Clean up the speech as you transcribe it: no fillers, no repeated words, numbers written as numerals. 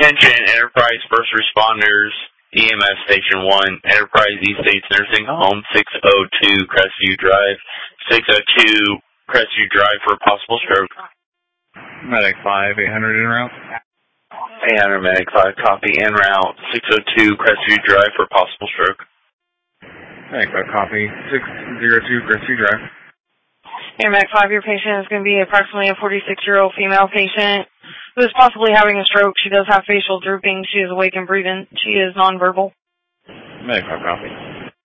Attention Enterprise First Responders, EMS Station 1, Enterprise East States Nursing Home, 602 Crestview Drive, 602 Crestview Drive for a possible stroke. Medic 5, 800 en route. 800 Medic 5, copy, en route, 602 Crestview Drive for a possible stroke. Medic 5, copy, 602 Crestview Drive. Air Medic 5, your patient is going to be approximately a 46-year-old female patient who is possibly having a stroke. She does have facial drooping. She is awake and breathing. She is nonverbal. Medic 5, copy.